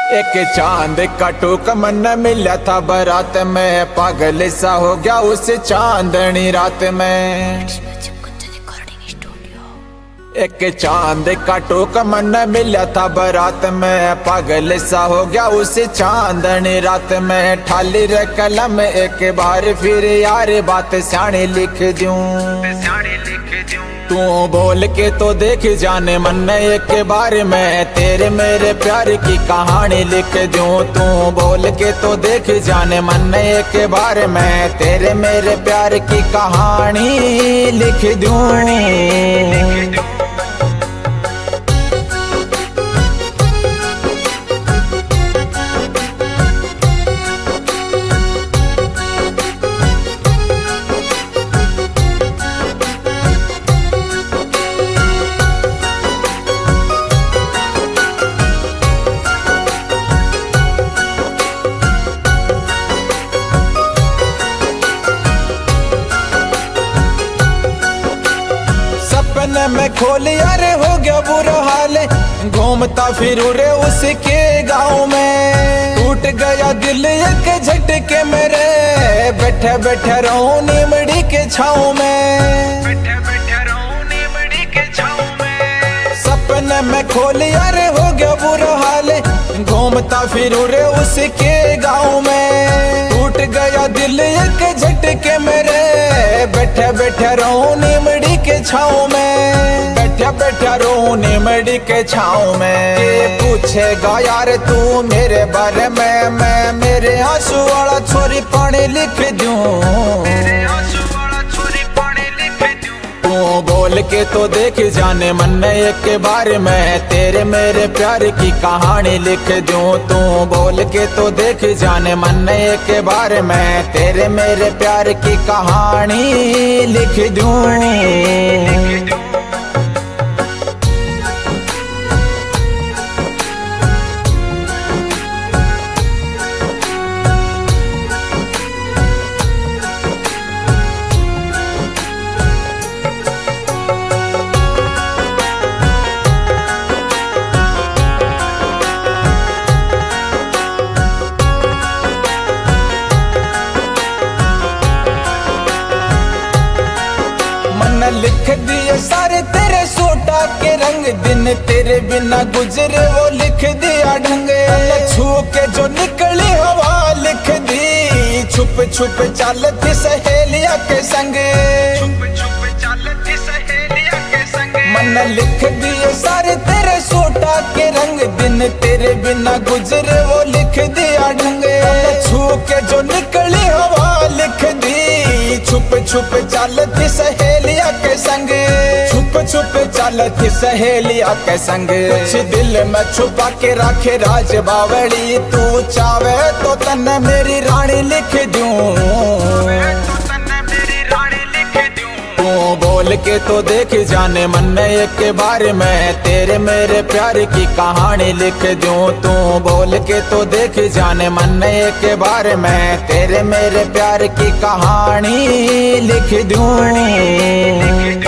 एक चांद का टूक मन मिला था बारात में, पागल सा हो गया उस चांदनी रात में। एक चांद का टूक मन मिला था बारात में, पागल सा हो गया उस चांदनी रात में। ठाली रे कलम एक बार फिर यार बात स्याणी लिख दूं, तू बोल के तो देख जाने मन एक बार मैं तेरे मेरे प्यार की कहानी लिख दूं। तू बोल के तो देख जाने मन एक बार मैं तेरे मेरे प्यार की कहानी लिख दूं। सपने में खोल यार हो गया बुरा हाल, घूमता फिरू रे उसके गाँव में। टूट गया दिल एक झटके मेरे, बैठे बैठे रहूं नीमड़ी के छाँव में। सपने में खोल यार हो गया बुरा हाल, घूमता फिरू रे उसके गाँव में। टूट गया दिल एक झटके मेरे, बैठे बैठे रहूं नीमड़ी के छाँव में। बैठे बैठे रहूं नीमड़ी के छाँव में। ये पूछेगा यार तू मेरे बारे में, मैं मेरे आंसू वाला छोरी पानी लिख दूं। तू बोल के तो देख जाने मन एक बार मैं तेरे मेरे प्यार की कहानी लिख दूं। तू बोल के तो देख जाने मन एक बार मैं तेरे मेरे प्यार की कहानी लिख दूं। लिख दिए सारे तेरे सोटा के रंग, दिन तेरे बिना गुजरे वो लिख दिया ढंग। छू के जो निकली हवा लिख दी, छुप छुप चल थी सहेलिया के संग। मन लिख दिए सारे तेरे सोटा के रंग, दिन तेरे बिना गुजरे वो लिख दिया ढंग। छू के जो निकली हवा लिख दी, छुप छुप चल थी सहेलिया के संग। छुप छुप चल थी सहेलिया के संग। कुछ दिल में छुपा के रखे राज बावड़ी, तू चावे तो तन्ने मेरी रानी लिख दूं। तू बोल के तो देख जाने मन एक बार मैं तेरे मेरे प्यार की कहानी लिख दूं। तू बोल के तो देख जाने मन एक बार मैं तेरे मेरे प्यार की कहानी लिख दूं।